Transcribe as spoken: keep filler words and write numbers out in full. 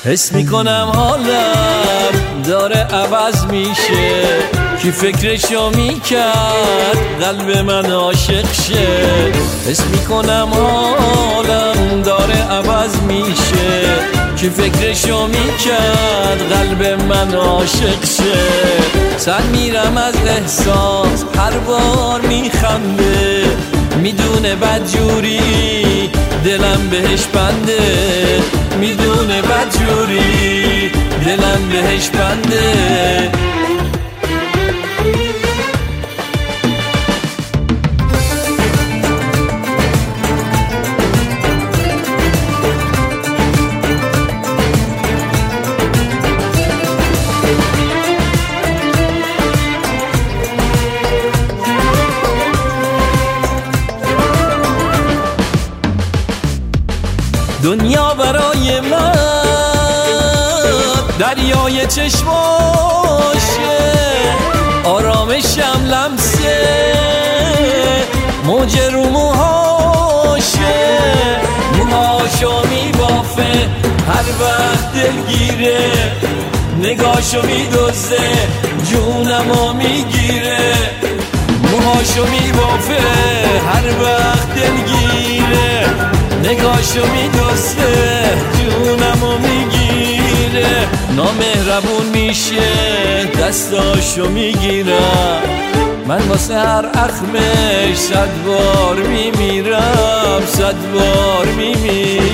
حس میکنم حالم داره عوض میشه، کی فکرشو میکرد قلب من عاشق شه. حس میکنم حالم داره عوض میشه، کی فکرشو میکرد قلب من عاشق شه. سر میرم از احساس هر بار میخنده، میدونه بدجوری دلم بهش بنده، میدونه بدجوری دلم بهش بنده. دنیا برای من دریای چشماشه، آرامشم لمسه موج رو موهاشه. موهاشو میبافه هر وقت دلگیره، نگاهشو میدوزه جونمو میگیره. موهاشو میبافه هر وقت دلگیره، نگاهشو میدوسته جونمو میگیره. نامهربون میشه دستاشو میگیرم، من واسه هر اخمش صد بار میمیرم، صد بار میمیرم.